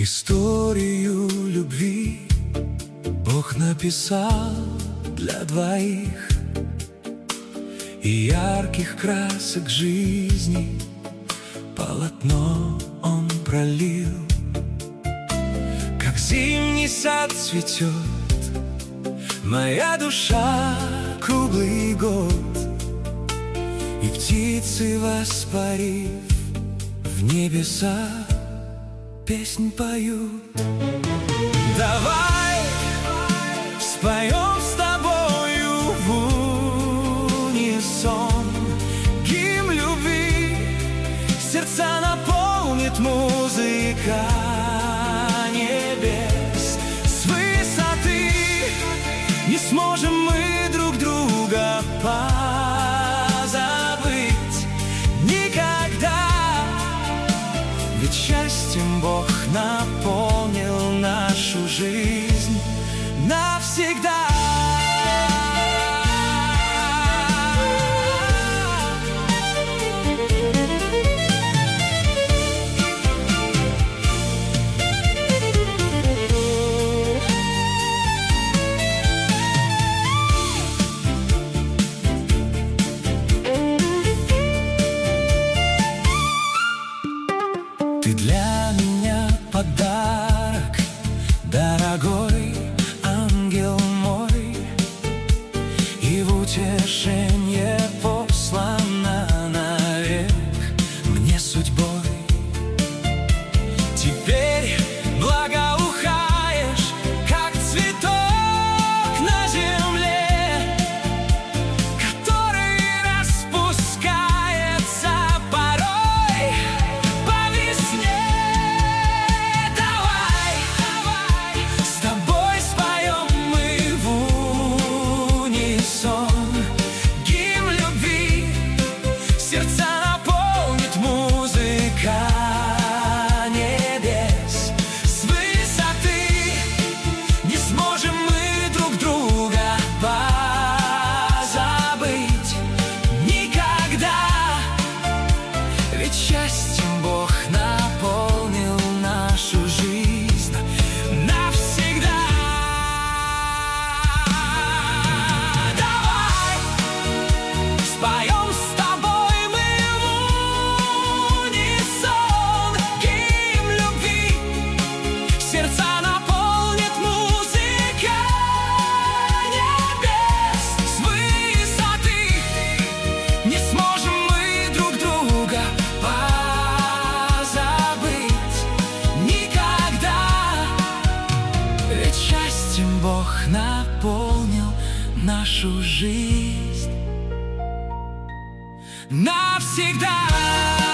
Историю любви Бог написал для двоих, и ярких красок жизни полотно Он пролил. Как зимний сад цветет моя душа круглый год, и птицы, воспарив в небеса, песнь поют. Давай споем с тобою в унисон гимн любви, сердца наполнит музыка небес. С высоты не сможем мы друг друга позабыть никогда, ведь счастьем Бог наполнил нашу жизнь навсегда. Ты для меня подарок, дорогой ангел мой, и в утешение послана навек мне судьбой. Теперь благоухаешь, как цветок на земле, который распускается порой по весне. Давай с тобой споем мы в унисон гимн любви, сердца наполнит музыка небес. С высоты не сможем мы друг друга позабыть никогда, ведь счастьем Бог наполнил нашу жизнь навсегда. Давай споем с тобой мы в унисон гимн любви, сердца наполнит музыка небес. С высоты не сможем мы друг друга позабыть никогда, ведь счастьем Бог наполнил нашу жизнь навсегда.